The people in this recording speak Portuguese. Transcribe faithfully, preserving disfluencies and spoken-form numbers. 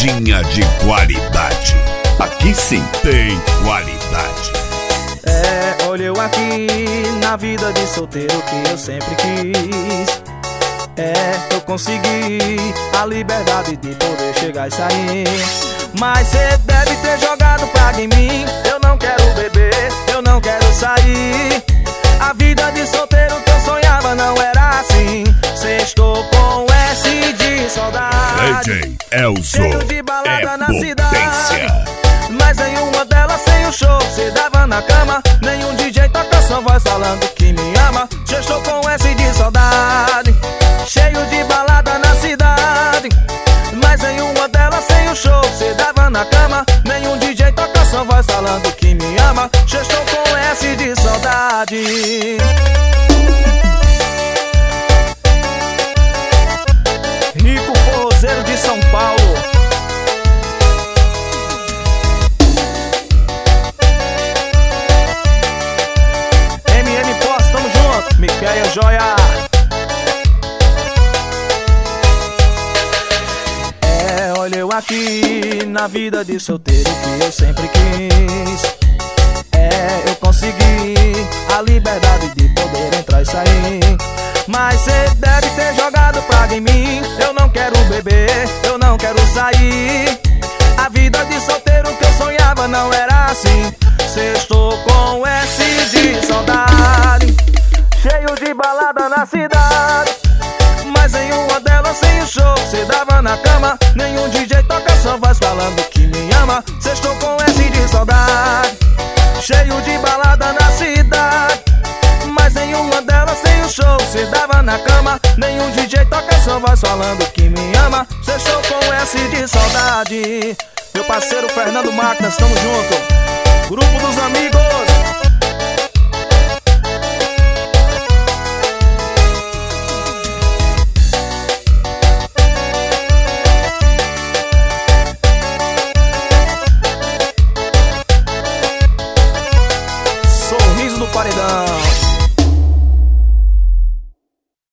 Pegadinha de qualidade. Aqui sim tem qualidade. É, olha eu aqui na vida de solteiro que eu sempre quis. É, eu consegui a liberdade de poder chegar e sair. Mas cê deve ter jogado praga em mim. Eu não quero beber, eu não quero sair. A vida de solteiro que eu sonhava não era assim. Sextou com S de saudade. D J Elzo cheio de balada é na potência. cidade. Mas nenhuma delas sem o show cê dava na cama. Nenhum D J toca sua voz falando que me ama. Sextou com S de saudade. Cheio de balada na cidade. Mas nenhuma delas sem o show cê dava na cama. Nenhum D J toca sua voz falando que me ama. Sextou com S de saudade. Rico forrozeiro de São Paulo. M M Posse, tamo junto. Miquel Joia. É, olha eu aqui na vida de solteiro que eu sempre quis. É, eu consegui a liberdade de poder entrar e sair. Mas cê deve ter jogado praga em mim. Eu não quero beber, eu não quero sair. A vida de solteiro que eu sonhava não era assim. Sextou com S de saudade. Cheio de balada na cidade. Mas nenhuma delas sem o show cê dava na cama. Nenhum D J toca sua voz falando que me ama. Sextou com S de saudade. Cheio de balada na cidade. Mas nenhuma delas sem o show cê dava na cama. Nenhum D J toca sua voz falando que me ama. Sextou com S de saudade. Meu parceiro Fernando Máquinas, tamo junto. Grupo dos amigos.